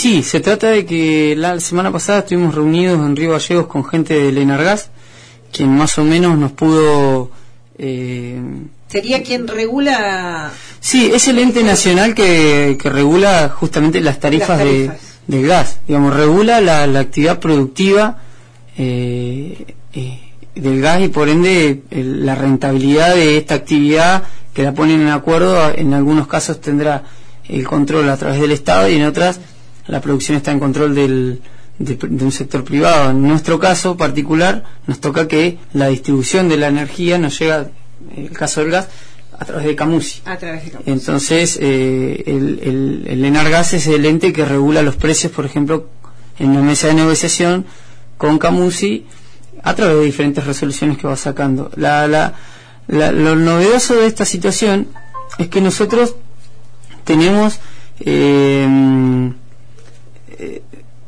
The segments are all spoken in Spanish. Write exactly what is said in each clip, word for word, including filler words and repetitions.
sí, se trata de que la semana pasada estuvimos reunidos en Río Gallegos con gente del Enargas, quien más o menos nos pudo... Eh, ¿Sería quien regula? Sí, es el ente nacional que, que regula justamente las tarifas, las tarifas. De, del gas, digamos, regula la, la actividad productiva eh, eh, del gas y por ende el, la rentabilidad de esta actividad, que la ponen en acuerdo. En algunos casos tendrá el control a través del Estado y en otras la producción está en control del, de, de un sector privado. En nuestro caso particular nos toca que la distribución de la energía nos llega, en el caso del gas, a través de Camusi. A través de Camusi. Entonces eh, el, el, el Enargas es el ente que regula los precios, por ejemplo, en la mesa de negociación con Camusi, a través de diferentes resoluciones que va sacando. La, la, la, lo novedoso de esta situación es que nosotros tenemos eh, eh,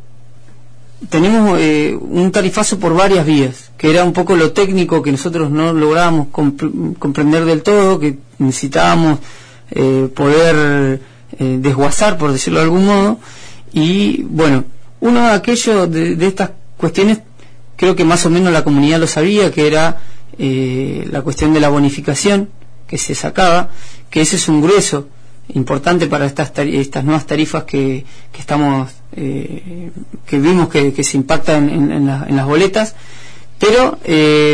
tenemos eh, un tarifazo por varias vías, que era un poco lo técnico que nosotros no lográbamos comp- comprender del todo, que necesitábamos eh, poder eh, desguazar, por decirlo de algún modo. Y bueno, uno de aquellos de, de estas cuestiones, creo que más o menos la comunidad lo sabía, que era eh, la cuestión de la bonificación que se sacaba, que ese es un grueso importante para estas tar- estas nuevas tarifas que, que estamos eh, que vimos que, que se impactan en, en, la, en las boletas, pero eh,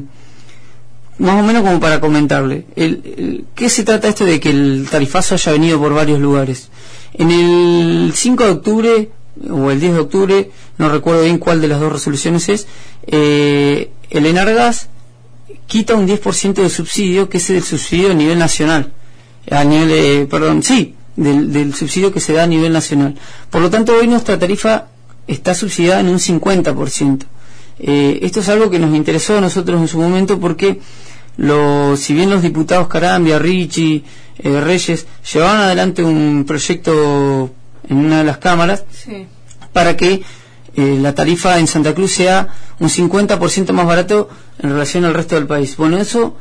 más o menos como para comentarle el, el, ¿qué se trata esto de que el tarifazo haya venido por varios lugares? En el cinco de octubre o el diez de octubre, no recuerdo bien cuál de las dos resoluciones es, eh, el Enargas quita un diez por ciento de subsidio, que es el subsidio a nivel nacional, a nivel de, perdón, sí, del, del subsidio que se da a nivel nacional. Por lo tanto, hoy nuestra tarifa está subsidiada en un cincuenta por ciento. Eh, esto es algo que nos interesó a nosotros en su momento, porque lo, si bien los diputados Carambia, Ricci, eh, Reyes llevaban adelante un proyecto en una de las cámaras, sí, para que eh, la tarifa en Santa Cruz sea un cincuenta por ciento más barato en relación al resto del país. Bueno, eso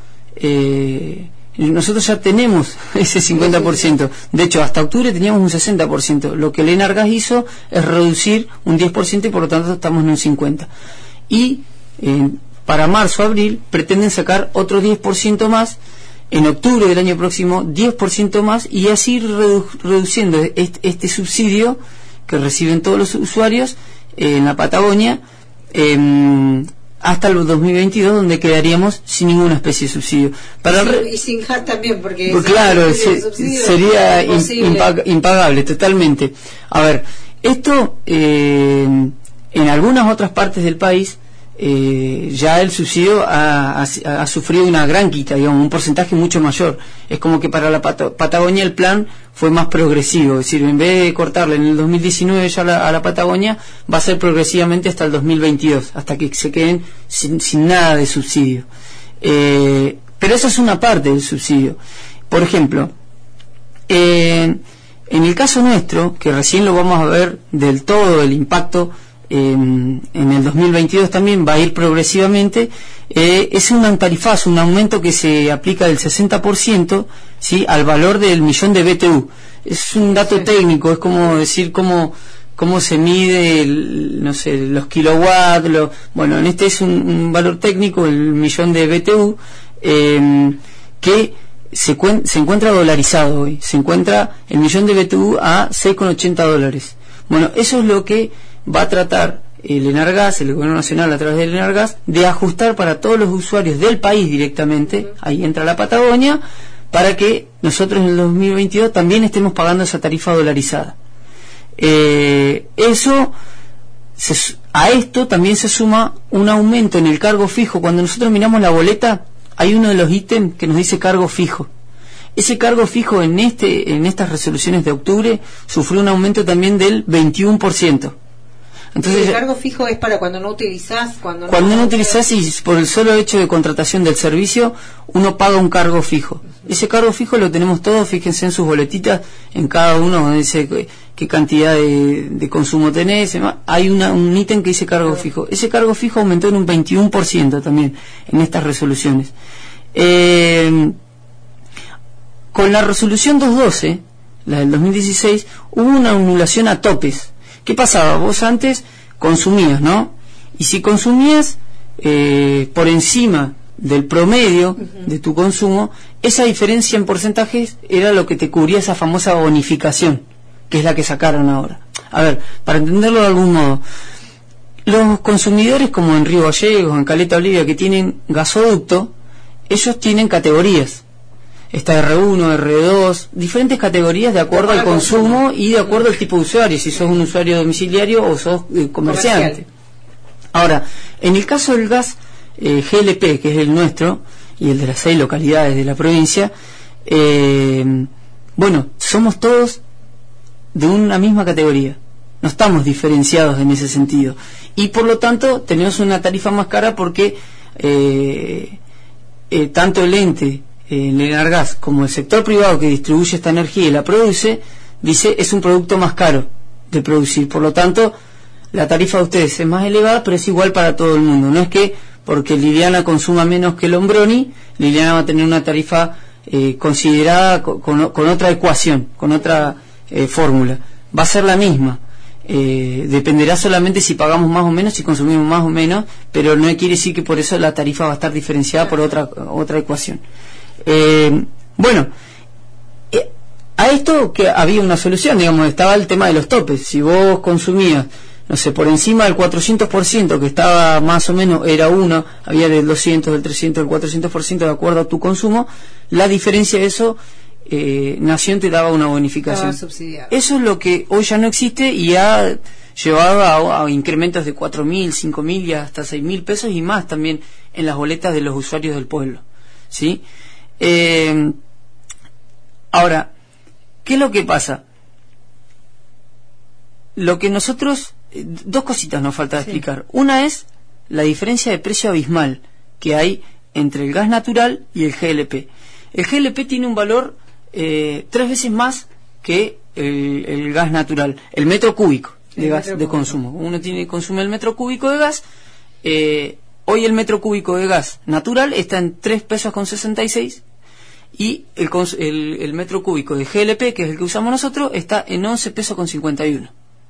eh, nosotros ya tenemos ese cincuenta por ciento. De hecho, hasta octubre teníamos un sesenta por ciento. Lo que el Enargas hizo es reducir un diez por ciento y por lo tanto estamos en un cincuenta por ciento. Y eh, para marzo, abril, pretenden sacar otro diez por ciento más. En octubre del año próximo, diez por ciento más, y así redu- reduciendo este, este subsidio que reciben todos los usuarios eh, en la Patagonia eh, hasta el dos mil veintidós, donde quedaríamos sin ninguna especie de subsidio. Para sí, re- y sin H A T también, porque pues claro, se, sería in, impag- impagable totalmente. A ver, esto eh, en algunas otras partes del país Eh, ya el subsidio ha, ha, ha sufrido una gran quita, digamos, un porcentaje mucho mayor. Es como que para la Pat- Patagonia el plan fue más progresivo, es decir, en vez de cortarle en el dos mil diecinueve ya a la, a la Patagonia, va a ser progresivamente hasta el dos mil veintidós, hasta que se queden sin, sin nada de subsidio. Eh, pero esa es una parte del subsidio. Por ejemplo, eh, en el caso nuestro, que recién lo vamos a ver del todo el impacto en el dos mil veintidós, también va a ir progresivamente, eh, es un tarifazo, un aumento que se aplica del sesenta por ciento, ¿sí?, al valor del millón de B T U. Es un dato sí. técnico, es como decir cómo, cómo se mide el, no sé, los kilowatts, lo, bueno, en este es un, un valor técnico, el millón de B T U, eh, que se, cuen, se encuentra dolarizado hoy, se encuentra el millón de B T U a seis con ochenta dólares. Bueno, eso es lo que va a tratar el Enargas, el Gobierno Nacional a través del Enargas, de ajustar para todos los usuarios del país directamente, ahí entra la Patagonia, para que nosotros en el dos mil veintidós también estemos pagando esa tarifa dolarizada. Eh, eso, se, a esto también se suma un aumento en el cargo fijo. Cuando nosotros miramos la boleta, hay uno de los ítems que nos dice cargo fijo. Ese cargo fijo en este en estas resoluciones de octubre sufrió un aumento también del veintiuno por ciento. Entonces, el cargo fijo es para cuando no utilizás, cuando, cuando no, no utilizás, y por el solo hecho de contratación del servicio uno paga un cargo fijo. Uh-huh. Ese cargo fijo lo tenemos todos, fíjense en sus boletitas, en cada uno dice qué, qué cantidad de, de consumo tenés, hay una, un ítem que dice cargo uh-huh. fijo. Ese cargo fijo aumentó en un veintiuno por ciento también en estas resoluciones. Eh, con la resolución doscientos doce, la del dos mil dieciséis, hubo una anulación a topes, ¿Qué pasaba? Vos antes consumías, ¿no? Y si consumías eh, por encima del promedio uh-huh. de tu consumo, esa diferencia en porcentajes era lo que te cubría esa famosa bonificación, que es la que sacaron ahora. A ver, para entenderlo de algún modo, los consumidores como en Río Gallegos, en Caleta Olivia, que tienen gasoducto, ellos tienen categorías. Está R uno, R dos, diferentes categorías de acuerdo al consumo y de acuerdo al tipo de usuario, si sos un usuario domiciliario o sos eh, comerciante. Comercial. Ahora, en el caso del gas eh, G L P, que es el nuestro, y el de las seis localidades de la provincia, eh, bueno, somos todos de una misma categoría. No estamos diferenciados en ese sentido. Y por lo tanto, tenemos una tarifa más cara porque eh, eh, tanto el ente, eh, el Enargas, como el sector privado que distribuye esta energía y la produce, dice es un producto más caro de producir. Por lo tanto, la tarifa de ustedes es más elevada, pero es igual para todo el mundo. No es que porque Liliana consuma menos que Lombroni, Liliana va a tener una tarifa eh, considerada con, con, con otra ecuación, con otra eh, fórmula. Va a ser la misma. Eh, dependerá solamente si pagamos más o menos, si consumimos más o menos, pero no quiere decir que por eso la tarifa va a estar diferenciada por otra otra ecuación. Eh, bueno, eh, a esto que había una solución, digamos, estaba el tema de los topes. Si vos consumías, no sé, por encima del cuatrocientos por ciento, que estaba más o menos, era uno, había del doscientos, del trescientos, del cuatrocientos por ciento de acuerdo a tu consumo, la diferencia de eso, eh, Nación te daba una bonificación. Eso es lo que hoy ya no existe y ha llevado a, a incrementos de cuatro mil, cinco mil y hasta seis mil pesos y más también en las boletas de los usuarios del pueblo, ¿sí? Eh, ahora, ¿qué es lo que pasa? Lo que nosotros, eh, dos cositas nos falta sí. explicar. Una es la diferencia de precio abismal que hay entre el gas natural y el G L P. El G L P tiene un valor eh, tres veces más que el, el gas natural, el metro cúbico de el gas de consumo. Uno tiene consume el metro cúbico de gas. Eh, hoy el metro cúbico de gas natural está en tres pesos con sesenta y seis y el, el, el metro cúbico de G L P, que es el que usamos nosotros, está en once pesos con cincuenta y uno.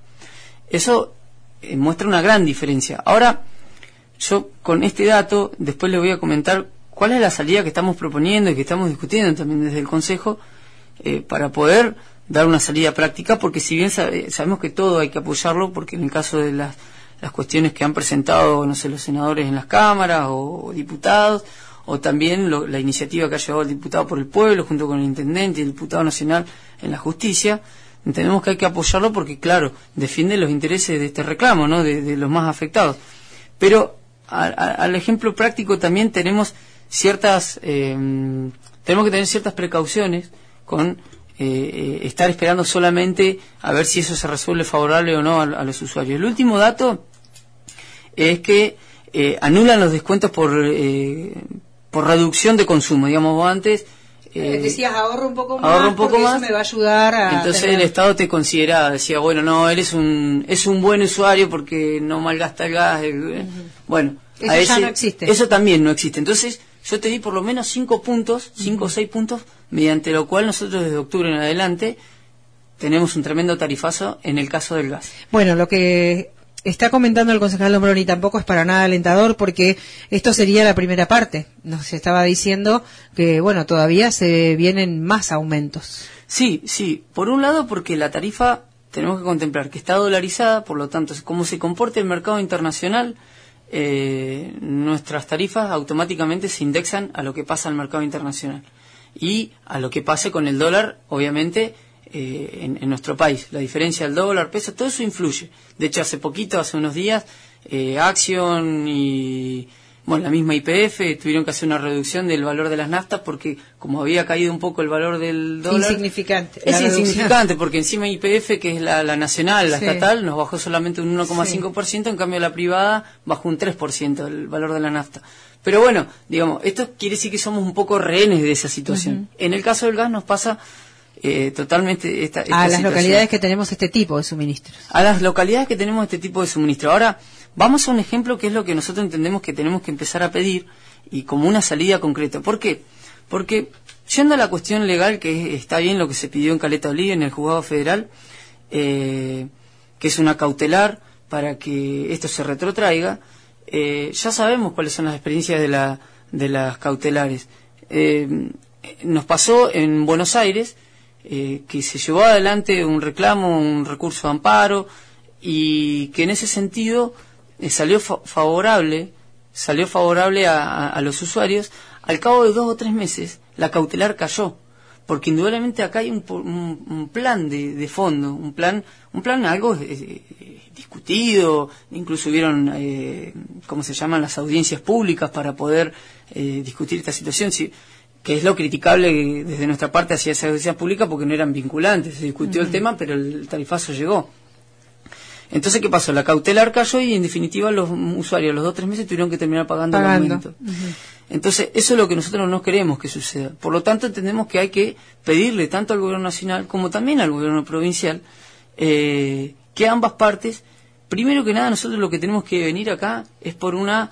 Eso eh, muestra una gran diferencia. Ahora, yo con este dato, después les voy a comentar cuál es la salida que estamos proponiendo y que estamos discutiendo también desde el Consejo eh, para poder dar una salida práctica, porque si bien sabe, sabemos que todo hay que apoyarlo, porque en el caso de las, las cuestiones que han presentado, no sé, los senadores en las cámaras o, o diputados, o también lo, la iniciativa que ha llevado el diputado por el pueblo junto con el intendente y el diputado nacional en la justicia, entendemos que hay que apoyarlo porque, claro, defiende los intereses de este reclamo, ¿no?, de, de los más afectados. Pero a, a, al ejemplo práctico también tenemos ciertas eh, tenemos que tener ciertas precauciones con eh, estar esperando solamente a ver si eso se resuelve favorable o no a, a los usuarios. El último dato es que eh, anulan los descuentos por eh, por reducción de consumo. Digamos, vos antes Eh, decías ahorro un poco más, ahorro un poco más, eso me va a ayudar a entonces tener... el Estado te consideraba, decía, bueno, no, él es un es un buen usuario porque no malgasta el gas, el, uh-huh. bueno, eso a ya ese, no existe, eso también no existe. Entonces yo te di por lo menos cinco puntos, cinco uh-huh. o seis puntos, mediante lo cual nosotros desde octubre en adelante tenemos un tremendo tarifazo en el caso del gas. Bueno, lo que está comentando el concejal Lombroni tampoco es para nada alentador, porque esto sería la primera parte. Nos estaba diciendo que, bueno, todavía se vienen más aumentos. Sí, sí. Por un lado, porque la tarifa tenemos que contemplar que está dolarizada, por lo tanto, como se comporta el mercado internacional, eh, nuestras tarifas automáticamente se indexan a lo que pasa en el mercado internacional y a lo que pase con el dólar, obviamente, Eh, en, en nuestro país. La diferencia del dólar, peso, todo eso influye. De hecho, hace poquito, hace unos días, eh, Action y bueno, la misma Y P F tuvieron que hacer una reducción del valor de las naftas porque como había caído un poco el valor del dólar, insignificante. Es insignificante porque encima Y P F, que es la, la nacional, la sí. estatal, nos bajó solamente un uno coma cinco por ciento, sí. En cambio la privada bajó un tres por ciento el valor de la nafta. Pero bueno, digamos, esto quiere decir que somos un poco rehenes de esa situación. Uh-huh. En el caso del gas nos pasa Eh, totalmente esta, esta a las situación. Localidades que tenemos este tipo de suministros. A las localidades que tenemos este tipo de suministro. Ahora, vamos a un ejemplo que es lo que nosotros entendemos que tenemos que empezar a pedir y como una salida concreta. ¿Por qué? Porque, yendo a la cuestión legal, que está bien lo que se pidió en Caleta Olivia, en el juzgado federal, eh, que es una cautelar para que esto se retrotraiga. Eh, ya sabemos cuáles son las experiencias de, la, de las cautelares. Eh, nos pasó en Buenos Aires eh, que se llevó adelante un reclamo, un recurso de amparo, y que en ese sentido eh, salió fa favorable, salió favorable a, a, a los usuarios. Al cabo de dos o tres meses, la cautelar cayó, porque indudablemente acá hay un, un, un plan de, de fondo, un plan, un plan algo eh, discutido, incluso hubieron, eh, ¿cómo se llaman?, las audiencias públicas para poder eh, discutir esta situación, sí, que es lo criticable desde nuestra parte hacia esas audiencias públicas, porque no eran vinculantes. Se discutió uh-huh. el tema, pero el tarifazo llegó. Entonces, ¿qué pasó? La cautelar cayó y, en definitiva, los usuarios a los dos o tres meses tuvieron que terminar pagando, pagando. el aumento. Uh-huh. Entonces, eso es lo que nosotros no queremos que suceda. Por lo tanto, entendemos que hay que pedirle tanto al gobierno nacional como también al gobierno provincial eh, que ambas partes, primero que nada, nosotros lo que tenemos que venir acá es por una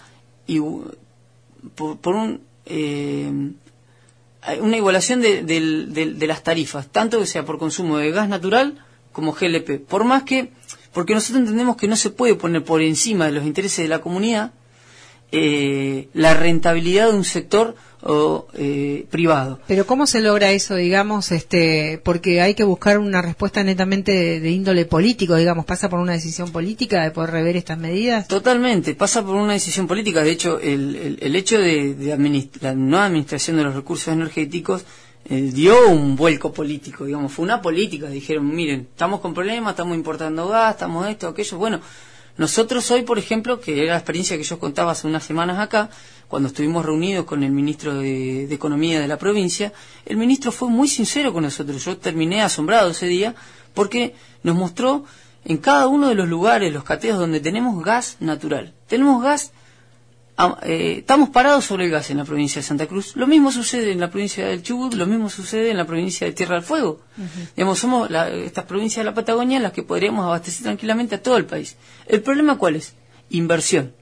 por, por un eh, una igualación de, de, de, de las tarifas, tanto que sea por consumo de gas natural como G L P. Por más que, porque nosotros entendemos que no se puede poner por encima de los intereses de la comunidad eh, la rentabilidad de un sector o, eh, privado. Pero ¿cómo se logra eso, digamos? este Porque hay que buscar una respuesta netamente de, de índole político, digamos. ¿Pasa por una decisión política de poder rever estas medidas? Totalmente, pasa por una decisión política. De hecho, el, el, el hecho de, de administ- la nueva administración de los recursos energéticos eh, dio un vuelco político, digamos. Fue una política. Dijeron, miren, estamos con problemas, estamos importando gas, estamos esto, aquello. Bueno, nosotros hoy, por ejemplo, que era la experiencia que yo contaba hace unas semanas acá, cuando estuvimos reunidos con el ministro de, de Economía de la provincia, el ministro fue muy sincero con nosotros. Yo terminé asombrado ese día porque nos mostró en cada uno de los lugares, los cateos donde tenemos gas natural. Tenemos gas, eh, estamos parados sobre el gas en la provincia de Santa Cruz. Lo mismo sucede en la provincia del Chubut, lo mismo sucede en la provincia de Tierra del Fuego. Uh-huh. Digamos, somos la, estas provincias de la Patagonia las que podríamos abastecer tranquilamente a todo el país. ¿El problema cuál es? Inversión.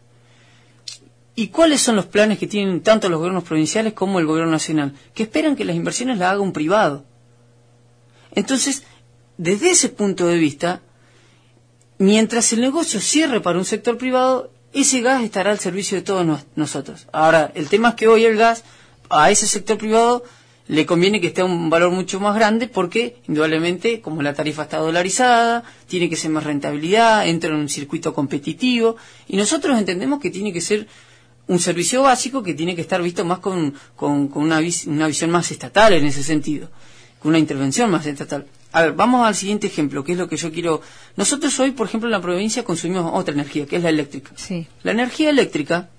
¿Y cuáles son los planes que tienen tanto los gobiernos provinciales como el gobierno nacional? Que esperan que las inversiones las haga un privado. Entonces, desde ese punto de vista, mientras el negocio cierre para un sector privado, ese gas estará al servicio de todos nos, nosotros. Ahora, el tema es que hoy el gas, a ese sector privado, le conviene que esté a un valor mucho más grande porque, indudablemente, como la tarifa está dolarizada, tiene que ser más rentabilidad, entra en un circuito competitivo, y nosotros entendemos que tiene que ser un servicio básico que tiene que estar visto más con, con, con una, vis, una visión más estatal en ese sentido, con una intervención más estatal. A ver, vamos al siguiente ejemplo, que es lo que yo quiero. Nosotros hoy, por ejemplo, en la provincia consumimos otra energía, que es la eléctrica. Sí. La energía eléctrica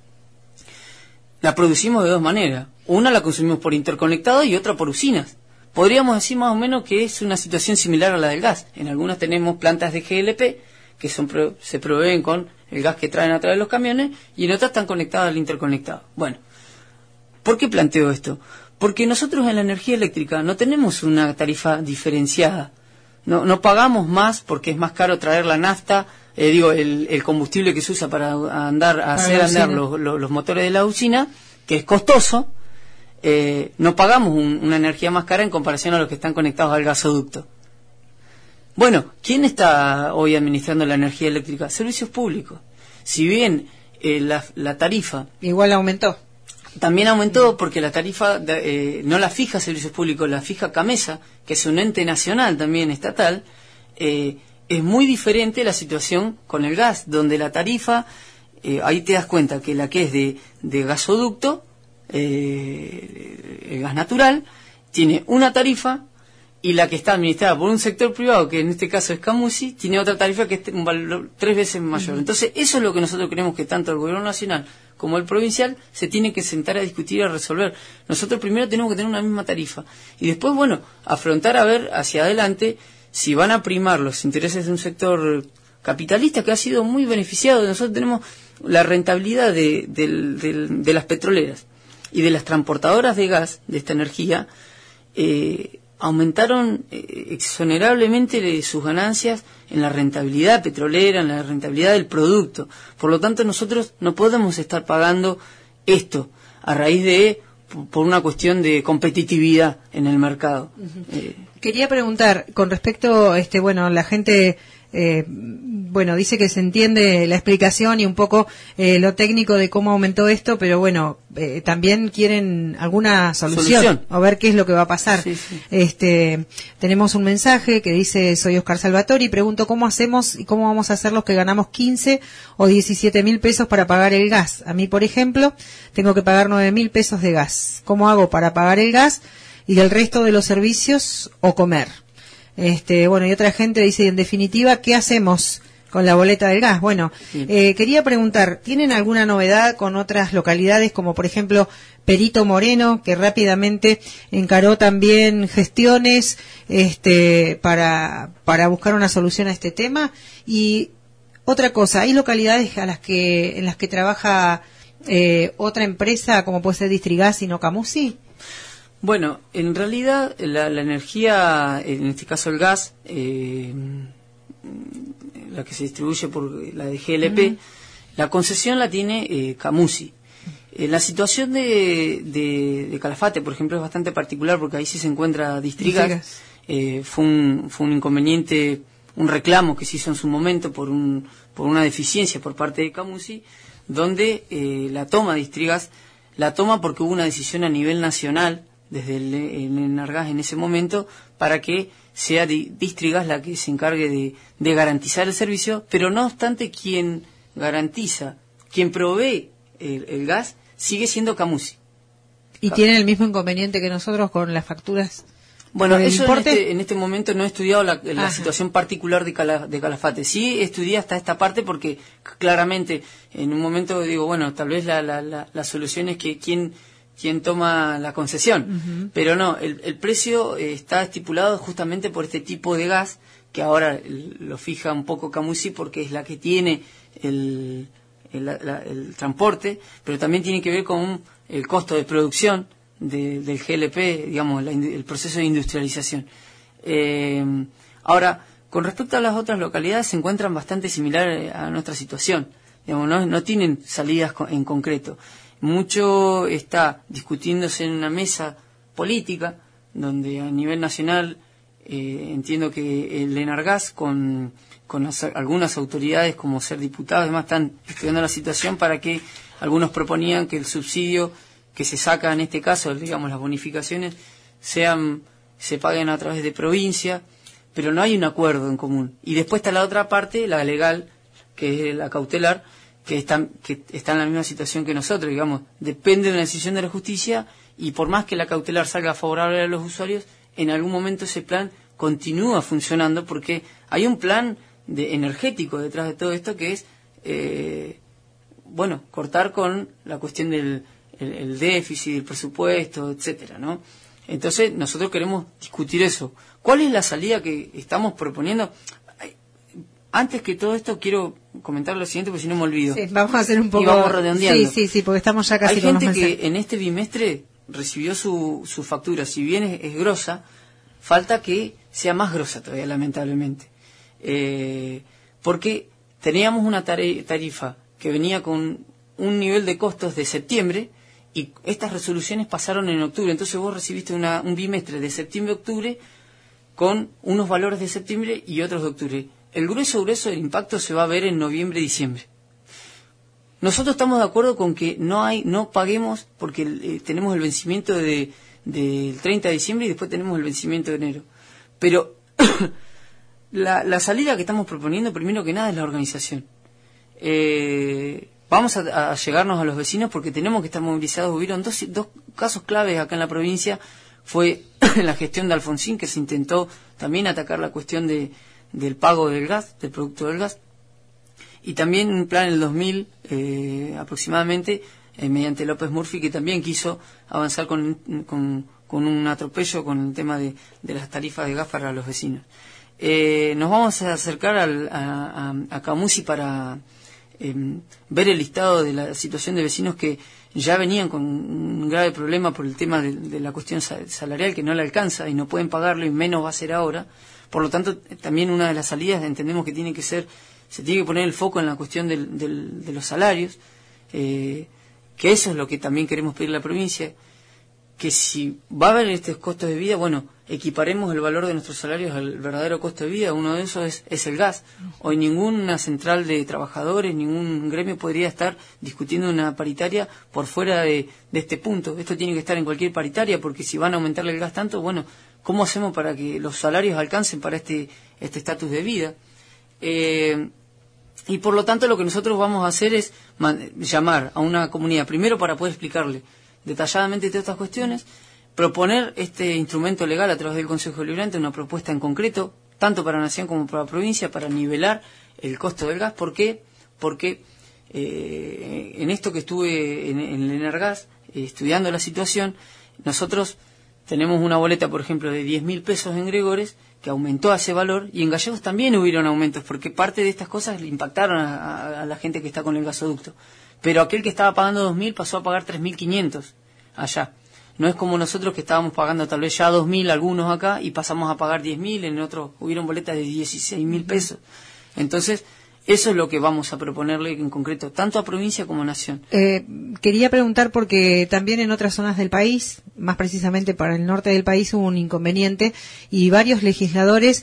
la producimos de dos maneras. Una la consumimos por interconectado y otra por usinas. Podríamos decir más o menos que es una situación similar a la del gas. En algunas tenemos plantas de G L P, que son se proveen con el gas que traen a través de los camiones, y en otras están conectadas al interconectado. Bueno, ¿por qué planteo esto? Porque nosotros en la energía eléctrica no tenemos una tarifa diferenciada. No, no pagamos más porque es más caro traer la nafta, eh, digo, el, el combustible que se usa para andar, hacer andar los, los, los motores de la usina, que es costoso. Eh, no pagamos un, una energía más cara en comparación a los que están conectados al gasoducto. Bueno, ¿quién está hoy administrando la energía eléctrica? Servicios públicos. Si bien eh, la, la tarifa... Igual aumentó. También aumentó porque la tarifa de, eh, no la fija Servicios Públicos, la fija CAMESA, que es un ente nacional también estatal. Eh, es muy diferente la situación con el gas, donde la tarifa, eh, ahí te das cuenta que la que es de, de gasoducto, eh, el gas natural, tiene una tarifa, y la que está administrada por un sector privado, que en este caso es Camusi, tiene otra tarifa que es un valor tres veces mayor. Uh-huh. Entonces, eso es lo que nosotros creemos que tanto el gobierno nacional como el provincial se tiene que sentar a discutir y a resolver. Nosotros primero tenemos que tener una misma tarifa y después, bueno, afrontar a ver hacia adelante si van a primar los intereses de un sector capitalista que ha sido muy beneficiado. Nosotros tenemos la rentabilidad de, de, de, de las petroleras y de las transportadoras de gas, de esta energía, eh, aumentaron eh, exonerablemente sus ganancias en la rentabilidad petrolera, en la rentabilidad del producto. Por lo tanto, nosotros no podemos estar pagando esto a raíz de, por una cuestión de competitividad en el mercado. Uh-huh. Eh, Quería preguntar, con respecto, este, bueno, la gente Eh, bueno, dice que se entiende la explicación y un poco eh, lo técnico de cómo aumentó esto, pero bueno, eh, también quieren alguna solución, solución, a ver qué es lo que va a pasar. Sí, sí. Este, tenemos un mensaje que dice: soy Oscar Salvatori, pregunto cómo hacemos y cómo vamos a hacer los que ganamos quince o diecisiete mil pesos para pagar el gas. A mí, por ejemplo, tengo que pagar nueve mil pesos de gas. ¿Cómo hago para pagar el gas y el resto de los servicios o comer? Este, bueno, y otra gente dice, en definitiva, ¿qué hacemos con la boleta del gas? Bueno, sí. eh, quería preguntar, ¿tienen alguna novedad con otras localidades, como por ejemplo Perito Moreno, que rápidamente encaró también gestiones este, para, para buscar una solución a este tema? Y otra cosa, ¿hay localidades a las que, en las que trabaja eh, otra empresa, como puede ser Distrigas y no Camusi? Bueno, en realidad la, la energía, en este caso el gas, eh, la que se distribuye por la de G L P, uh-huh. La concesión la tiene eh, Camusi. Eh, la situación de, de, de Calafate, por ejemplo, es bastante particular porque ahí sí se encuentra Distrigas. Eh, fue, un, fue un inconveniente, un reclamo que se hizo en su momento por, un, por una deficiencia por parte de Camusi, donde eh, la toma de Distrigas, la toma porque hubo una decisión a nivel nacional desde el, el Enargas en ese momento, para que sea Distrigas la que se encargue de, de garantizar el servicio, pero no obstante quien garantiza, quien provee el, el gas, sigue siendo Camusi. ¿Y tiene el mismo inconveniente que nosotros con las facturas? Bueno, eso en este, en este momento no he estudiado la, la situación particular de, Cala, de Calafate. Sí estudié hasta esta parte porque claramente en un momento digo, bueno, tal vez la, la, la, la solución es que quien... quien toma la concesión, uh-huh. Pero no, el, el precio eh, está estipulado justamente por este tipo de gas, que ahora el, lo fija un poco Camusi porque es la que tiene el, el, la, el transporte, pero también tiene que ver con el costo de producción de, del G L P, digamos, la, el proceso de industrialización. Eh, ahora, con respecto a las otras localidades, se encuentran bastante similares a nuestra situación, digamos, no, no tienen salidas en concreto. Mucho está discutiéndose en una mesa política, donde a nivel nacional eh, entiendo que el Enargas con, con las, algunas autoridades como ser diputados, además están estudiando la situación para que algunos proponían que el subsidio que se saca en este caso, digamos las bonificaciones, sean se paguen a través de provincia, pero no hay un acuerdo en común. Y después está la otra parte, la legal, que es la cautelar, que están que está en la misma situación que nosotros, digamos, depende de una decisión de la justicia, y por más que la cautelar salga favorable a los usuarios, en algún momento ese plan continúa funcionando porque hay un plan de energético detrás de todo esto que es eh, bueno, cortar con la cuestión del el, el déficit, el presupuesto, etcétera, ¿no? Entonces nosotros queremos discutir eso. ¿Cuál es la salida que estamos proponiendo? Antes que todo esto quiero comentar lo siguiente, porque si no me olvido. Sí, vamos a hacer un poco... Y vamos redondeando. Sí, sí, sí, porque estamos ya casi Hay con los gente mensajes. que en este bimestre recibió su, su factura, si bien es, es grosa, falta que sea más grosa todavía, lamentablemente. Eh, porque teníamos una tarifa que venía con un nivel de costos de septiembre, y estas resoluciones pasaron en octubre. Entonces vos recibiste una, un bimestre de septiembre-octubre con unos valores de septiembre y otros de octubre. El grueso grueso del impacto se va a ver en noviembre y diciembre. Nosotros estamos de acuerdo con que no hay no paguemos porque eh, tenemos el vencimiento de del treinta de diciembre y después tenemos el vencimiento de enero. Pero la, la salida que estamos proponiendo, primero que nada, es la organización. Eh, vamos a, a llegarnos a los vecinos porque tenemos que estar movilizados. Hubieron dos, dos casos claves acá en la provincia. Fue la gestión de Alfonsín, que se intentó también atacar la cuestión de del pago del gas, del producto del gas, y también un plan en el dos mil eh, aproximadamente, eh, mediante López Murphy, que también quiso avanzar con, con, con un atropello con el tema de, de las tarifas de gas para los vecinos. Eh, nos vamos a acercar al, a, a, a Camusi para eh, ver el listado de la situación de vecinos que ya venían con un grave problema por el tema de, de la cuestión salarial, que no le alcanza y no pueden pagarlo, y menos va a ser ahora. Por lo tanto, también una de las salidas entendemos que tiene que ser, se tiene que poner el foco en la cuestión del, del, de los salarios, eh, que eso es lo que también queremos pedir a la provincia, que si va a haber estos costos de vida, bueno, equiparemos el valor de nuestros salarios al verdadero costo de vida. Uno de esos es, es el gas. Hoy ninguna central de trabajadores, ningún gremio podría estar discutiendo una paritaria por fuera de, de este punto. Esto tiene que estar en cualquier paritaria, porque si van a aumentarle el gas tanto, bueno, ¿cómo hacemos para que los salarios alcancen para este este estatus de vida? Eh, y por lo tanto lo que nosotros vamos a hacer es man, llamar a una comunidad, primero para poder explicarle detalladamente todas estas cuestiones, proponer este instrumento legal a través del Consejo Deliberante, una propuesta en concreto, tanto para la Nación como para la provincia, para nivelar el costo del gas. ¿Por qué? Porque eh, en esto que estuve en, en el Energas, eh, estudiando la situación, nosotros tenemos una boleta, por ejemplo, de diez mil pesos en Gregores, que aumentó a ese valor, y en Gallegos también hubieron aumentos, porque parte de estas cosas le impactaron a, a, a la gente que está con el gasoducto. Pero aquel que estaba pagando dos mil pasó a pagar tres mil quinientos allá. No es como nosotros que estábamos pagando tal vez ya dos mil algunos acá y pasamos a pagar diez mil, en otros hubieron boletas de dieciséis mil pesos. Entonces, eso es lo que vamos a proponerle en concreto, tanto a provincia como a nación. Eh, quería preguntar porque también en otras zonas del país, más precisamente para el norte del país, hubo un inconveniente y varios legisladores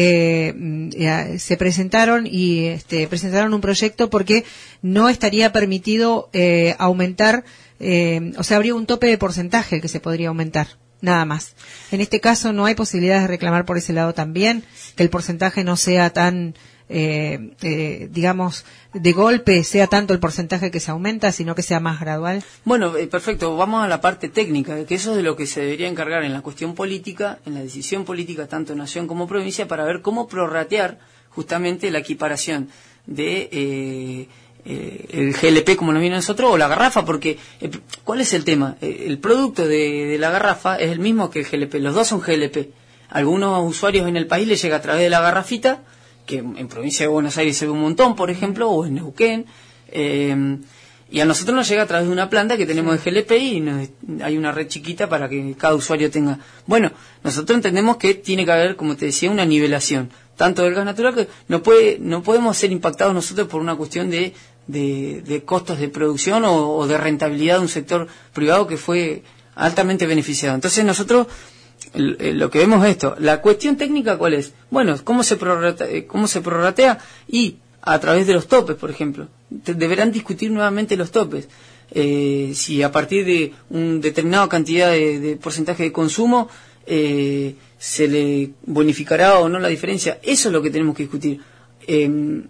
eh, eh, se presentaron y este, presentaron un proyecto porque no estaría permitido eh, aumentar, eh, o sea, habría un tope de porcentaje que se podría aumentar. Nada más. En este caso no hay posibilidades de reclamar por ese lado también, que el porcentaje no sea tan... Eh, eh, digamos, de golpe sea tanto el porcentaje que se aumenta, sino que sea más gradual. Bueno, eh, perfecto, vamos a la parte técnica, que eso es de lo que se debería encargar en la cuestión política, en la decisión política, tanto nación como provincia, para ver cómo prorratear justamente la equiparación de eh, eh, el G L P, como nos viene a nosotros, o la garrafa, porque eh, ¿cuál es el tema? Eh, el producto de, de la garrafa es el mismo que el G L P, los dos son G L P. Algunos usuarios en el país les llega a través de la garrafita, que en provincia de Buenos Aires se ve un montón, por ejemplo, o en Neuquén, eh, y a nosotros nos llega a través de una planta que tenemos de G L P y nos, hay una red chiquita para que cada usuario tenga. Bueno, nosotros entendemos que tiene que haber, como te decía, una nivelación, tanto del gas natural, que no puede no podemos ser impactados nosotros por una cuestión de, de, de costos de producción o, o de rentabilidad de un sector privado que fue altamente beneficiado. Entonces nosotros... lo que vemos es esto. La cuestión técnica, ¿cuál es? Bueno, ¿cómo se prorratea? ¿Cómo se prorratea? Y a través de los topes, por ejemplo. Deberán discutir nuevamente los topes. Eh, si a partir de una determinada cantidad de, de porcentaje de consumo eh, se le bonificará o no la diferencia. Eso es lo que tenemos que discutir. Eh,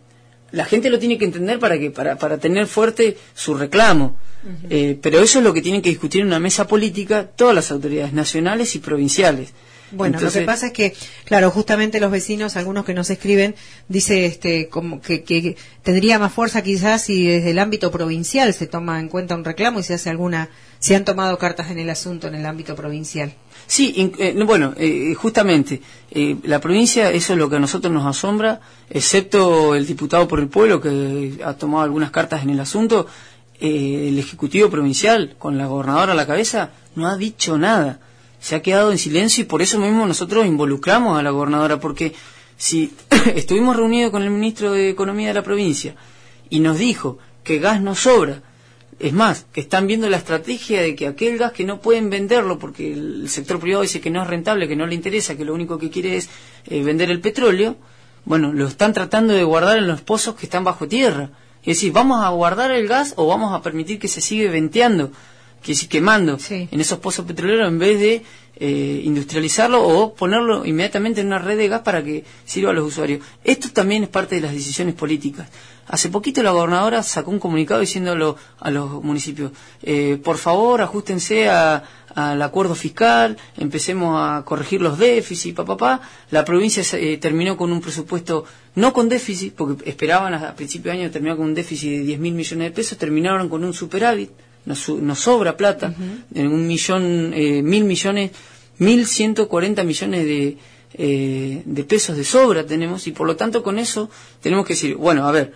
la gente lo tiene que entender para que para, para tener fuerte su reclamo. Uh-huh. Eh, pero eso es lo que tienen que discutir en una mesa política todas las autoridades nacionales y provinciales. Bueno, entonces, lo que pasa es que, claro, justamente los vecinos, algunos que nos escriben, dice este como que, que tendría más fuerza quizás si desde el ámbito provincial se toma en cuenta un reclamo y se hace alguna, se han tomado cartas en el asunto en el ámbito provincial. Sí, in, eh, bueno, eh, justamente, eh, la provincia, eso es lo que a nosotros nos asombra, excepto el diputado por el pueblo que ha tomado algunas cartas en el asunto. Eh, el Ejecutivo Provincial, con la gobernadora a la cabeza, no ha dicho nada. Se ha quedado en silencio y por eso mismo nosotros involucramos a la gobernadora, porque si estuvimos reunidos con el ministro de Economía de la provincia y nos dijo que gas no sobra, es más, que están viendo la estrategia de que aquel gas que no pueden venderlo porque el sector privado dice que no es rentable, que no le interesa, que lo único que quiere es eh, vender el petróleo, bueno, lo están tratando de guardar en los pozos que están bajo tierra. Es decir, ¿vamos a guardar el gas o vamos a permitir que se siga venteando, que se quemando sí. en esos pozos petroleros en vez de eh, industrializarlo o ponerlo inmediatamente en una red de gas para que sirva a los usuarios? Esto también es parte de las decisiones políticas. Hace poquito la gobernadora sacó un comunicado diciéndolo a los municipios, eh, por favor ajústense a, al acuerdo fiscal, empecemos a corregir los déficits, papá, papá. La provincia eh, terminó con un presupuesto no con déficit, porque esperaban a principio de año terminar con un déficit de diez mil millones de pesos, terminaron con un superávit, nos, nos sobra plata, uh-huh. en un millón, eh, mil millones, mil ciento cuarenta millones de, eh, de pesos de sobra tenemos, y por lo tanto con eso tenemos que decir, bueno, a ver,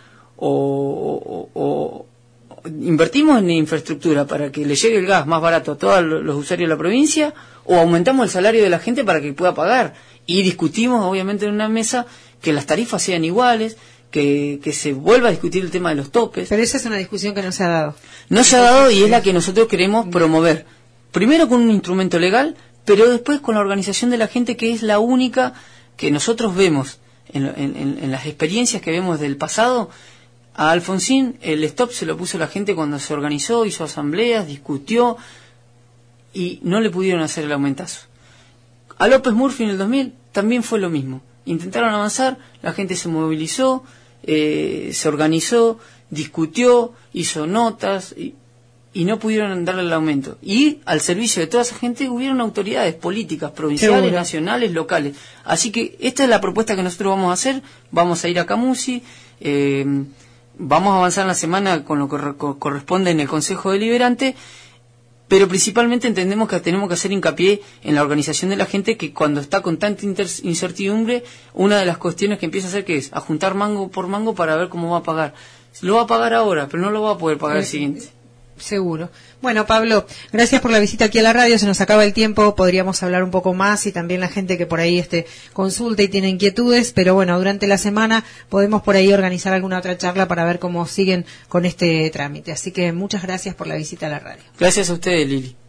o, o, o invertimos en infraestructura para que le llegue el gas más barato a todos los usuarios de la provincia, o aumentamos el salario de la gente para que pueda pagar, y discutimos obviamente en una mesa que las tarifas sean iguales, que, que se vuelva a discutir el tema de los topes. Pero esa es una discusión que no se ha dado. No se ha dado y es la que nosotros queremos promover. Primero con un instrumento legal, pero después con la organización de la gente, que es la única que nosotros vemos en, en, en las experiencias que vemos del pasado. A Alfonsín el stop se lo puso la gente cuando se organizó, hizo asambleas, discutió y no le pudieron hacer el aumentazo. A López Murphy en el dos mil también fue lo mismo. Intentaron avanzar, la gente se movilizó, eh, se organizó, discutió, hizo notas y, y no pudieron darle el aumento. Y al servicio de toda esa gente hubieron autoridades políticas, provinciales, Seguro. nacionales, locales. Así que esta es la propuesta que nosotros vamos a hacer. Vamos a ir a Camusi, eh, vamos a avanzar en la semana con lo que corresponde en el Consejo Deliberante, pero principalmente entendemos que tenemos que hacer hincapié en la organización de la gente, que cuando está con tanta incertidumbre, una de las cuestiones que empieza a hacer que es a juntar mango por mango para ver cómo va a pagar. Lo va a pagar ahora, pero no lo va a poder pagar el siguiente. Seguro. Bueno, Pablo, gracias por la visita aquí a la radio. Se nos acaba el tiempo, podríamos hablar un poco más y también la gente que por ahí este consulta y tiene inquietudes, pero bueno, durante la semana podemos por ahí organizar alguna otra charla para ver cómo siguen con este trámite. Así que muchas gracias por la visita a la radio. Gracias a ustedes, Lili.